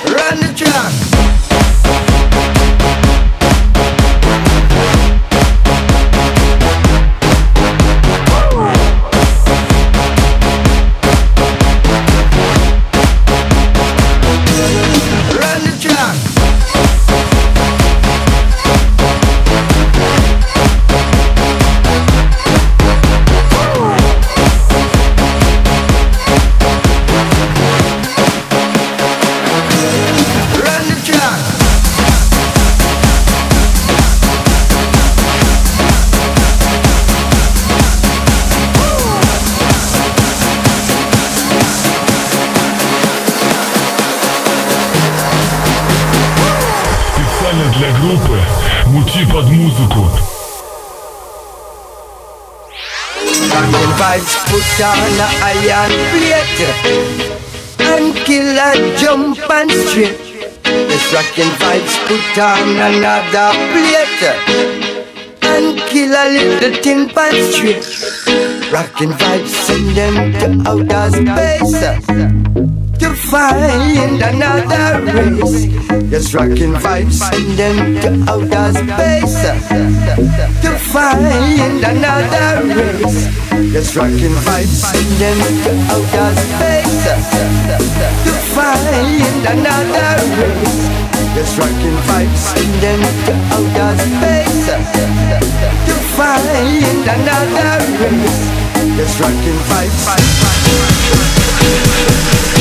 Run the track. Run the track. Run the track. Специально для группы «Мути под музыку». Rockin' vibes put on a iron plate and killer jump and straight. This rockin' vibes put on another plate and kill a little thing pan straight. Rockin' vibes send them to outer space to find another race. Yes, rockin' vibes send them to outer space to find another race. Yes, rockin' vibes send them to outer space to find another race. Yes, rockin' vibes send them to outer space to find another race. Yes, rockin' vibes.